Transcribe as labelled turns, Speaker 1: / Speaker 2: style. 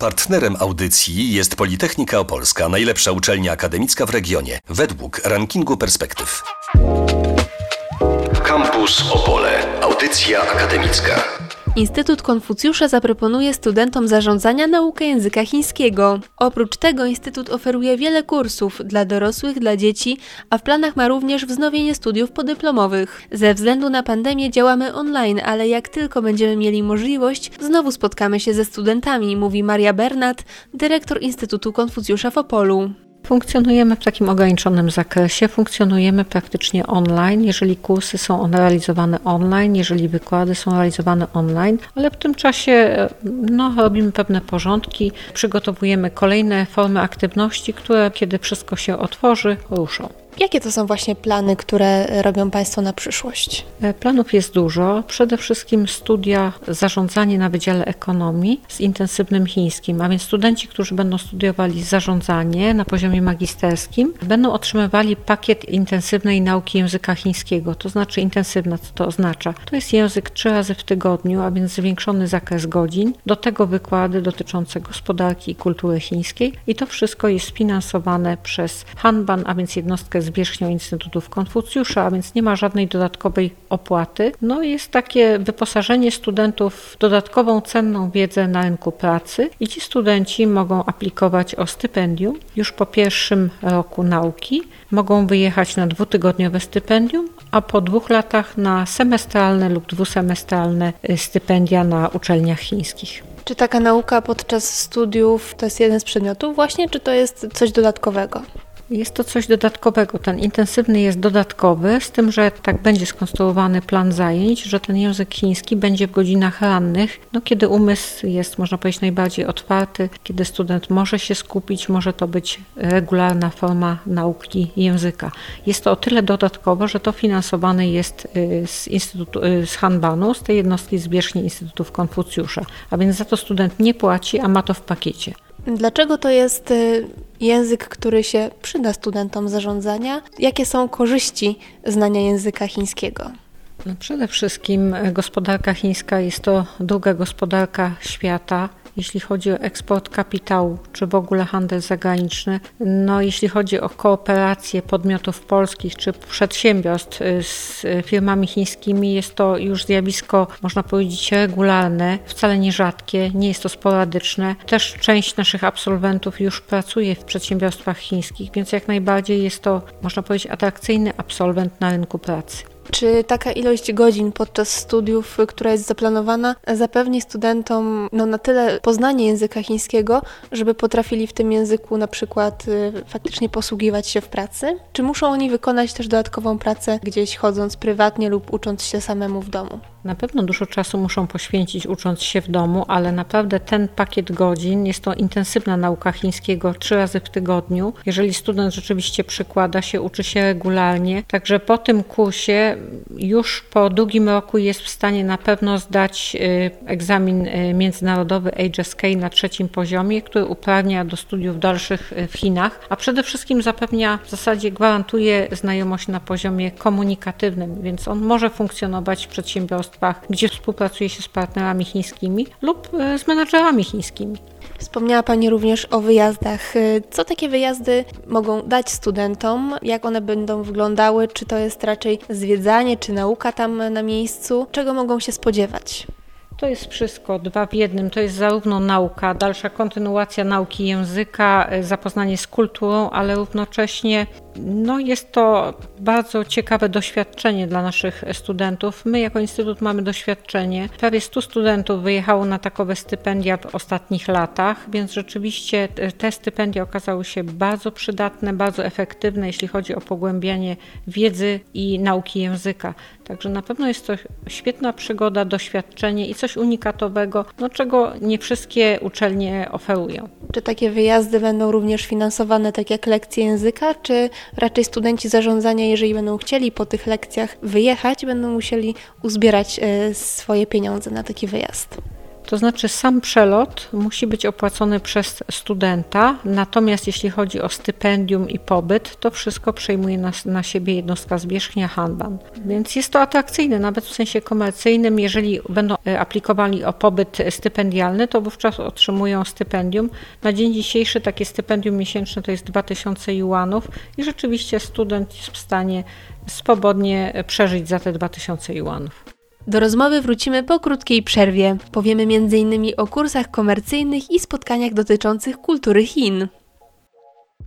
Speaker 1: Partnerem audycji jest Politechnika Opolska, najlepsza uczelnia akademicka w regionie, według rankingu Perspektyw. Campus Opole. Audycja akademicka.
Speaker 2: Instytut Konfucjusza zaproponuje studentom zarządzania naukę języka chińskiego. Oprócz tego Instytut oferuje wiele kursów dla dorosłych, dla dzieci, a w planach ma również wznowienie studiów podyplomowych. Ze względu na pandemię działamy online, ale jak tylko będziemy mieli możliwość, znowu spotkamy się ze studentami, mówi Maria Bernat, dyrektor Instytutu Konfucjusza w Opolu.
Speaker 3: Funkcjonujemy w takim ograniczonym zakresie, funkcjonujemy praktycznie online, jeżeli kursy są realizowane online, jeżeli wykłady są realizowane online, ale w tym czasie robimy pewne porządki, przygotowujemy kolejne formy aktywności, które kiedy wszystko się otworzy, ruszą.
Speaker 2: Jakie to są właśnie plany, które robią Państwo na przyszłość?
Speaker 3: Planów jest dużo. Przede wszystkim studia zarządzanie na Wydziale Ekonomii z intensywnym chińskim, a więc studenci, którzy będą studiowali zarządzanie na poziomie magisterskim, będą otrzymywali pakiet intensywnej nauki języka chińskiego. To znaczy intensywna, co to oznacza? To jest język 3 razy w tygodniu, a więc zwiększony zakres godzin. Do tego wykłady dotyczące gospodarki i kultury chińskiej i to wszystko jest sfinansowane przez Hanban, a więc jednostkę zwierzchnią Instytutów Konfucjusza, a więc nie ma żadnej dodatkowej opłaty. Jest takie wyposażenie studentów w dodatkową cenną wiedzę na rynku pracy i ci studenci mogą aplikować o stypendium już po pierwszym roku nauki. Mogą wyjechać na 2-tygodniowe stypendium, a po 2 latach na semestralne lub 2-semestralne stypendia na uczelniach chińskich.
Speaker 2: Czy taka nauka podczas studiów to jest jeden z przedmiotów właśnie, czy to jest coś dodatkowego?
Speaker 3: Jest to coś dodatkowego. Ten intensywny jest dodatkowy, z tym, że tak będzie skonstruowany plan zajęć, że ten język chiński będzie w godzinach rannych, kiedy umysł jest, można powiedzieć, najbardziej otwarty, kiedy student może się skupić, może to być regularna forma nauki języka. Jest to o tyle dodatkowo, że to finansowane jest z Hanbanu, z tej jednostki zwierzchni Instytutów Konfucjusza, a więc za to student nie płaci, a ma to w pakiecie.
Speaker 2: Dlaczego to jest język, który się przyda studentom zarządzania? Jakie są korzyści znania języka chińskiego?
Speaker 3: Przede wszystkim gospodarka chińska jest to druga gospodarka świata. Jeśli chodzi o eksport kapitału, czy w ogóle handel zagraniczny, jeśli chodzi o kooperację podmiotów polskich, czy przedsiębiorstw z firmami chińskimi, jest to już zjawisko, można powiedzieć, regularne, wcale nie rzadkie, nie jest to sporadyczne. Też część naszych absolwentów już pracuje w przedsiębiorstwach chińskich, więc jak najbardziej jest to, można powiedzieć, atrakcyjny absolwent na rynku pracy.
Speaker 2: Czy taka ilość godzin podczas studiów, która jest zaplanowana, zapewni studentom na tyle poznanie języka chińskiego, żeby potrafili w tym języku na przykład faktycznie posługiwać się w pracy? Czy muszą oni wykonać też dodatkową pracę gdzieś chodząc prywatnie lub ucząc się samemu w domu?
Speaker 3: Na pewno dużo czasu muszą poświęcić ucząc się w domu, ale naprawdę ten pakiet godzin, jest to intensywna nauka chińskiego 3 razy w tygodniu. Jeżeli student rzeczywiście przykłada się, uczy się regularnie, także po tym kursie już po 2 roku jest w stanie na pewno zdać egzamin międzynarodowy HSK na 3. poziomie, który uprawnia do studiów dalszych w Chinach, a przede wszystkim zapewnia, w zasadzie gwarantuje znajomość na poziomie komunikatywnym, więc on może funkcjonować w przedsiębiorstwach, gdzie współpracuje się z partnerami chińskimi lub z menadżerami chińskimi.
Speaker 2: Wspomniała Pani również o wyjazdach. Co takie wyjazdy mogą dać studentom? Jak one będą wyglądały? Czy to jest raczej zwiedzanie, czy nauka tam na miejscu? Czego mogą się spodziewać?
Speaker 3: To jest wszystko 2 w 1. To jest zarówno nauka, dalsza kontynuacja nauki języka, zapoznanie z kulturą, ale równocześnie jest to bardzo ciekawe doświadczenie dla naszych studentów. My jako Instytut mamy doświadczenie. Prawie 100 studentów wyjechało na takowe stypendia w ostatnich latach, więc rzeczywiście te stypendia okazały się bardzo przydatne, bardzo efektywne, jeśli chodzi o pogłębianie wiedzy i nauki języka. Także na pewno jest to świetna przygoda, doświadczenie i coś unikatowego, czego nie wszystkie uczelnie oferują.
Speaker 2: Czy takie wyjazdy będą również finansowane tak jak lekcje języka, czy raczej studenci zarządzania, jeżeli będą chcieli po tych lekcjach wyjechać, będą musieli uzbierać swoje pieniądze na taki wyjazd?
Speaker 3: To znaczy sam przelot musi być opłacony przez studenta, natomiast jeśli chodzi o stypendium i pobyt, to wszystko przejmuje na siebie jednostka zwierzchnia Hanban. Więc jest to atrakcyjne, nawet w sensie komercyjnym. Jeżeli będą aplikowali o pobyt stypendialny, to wówczas otrzymują stypendium. Na dzień dzisiejszy takie stypendium miesięczne to jest 2000 juanów i rzeczywiście student jest w stanie swobodnie przeżyć za te 2000 juanów.
Speaker 2: Do rozmowy wrócimy po krótkiej przerwie. Powiemy m.in. o kursach komercyjnych i spotkaniach dotyczących kultury Chin.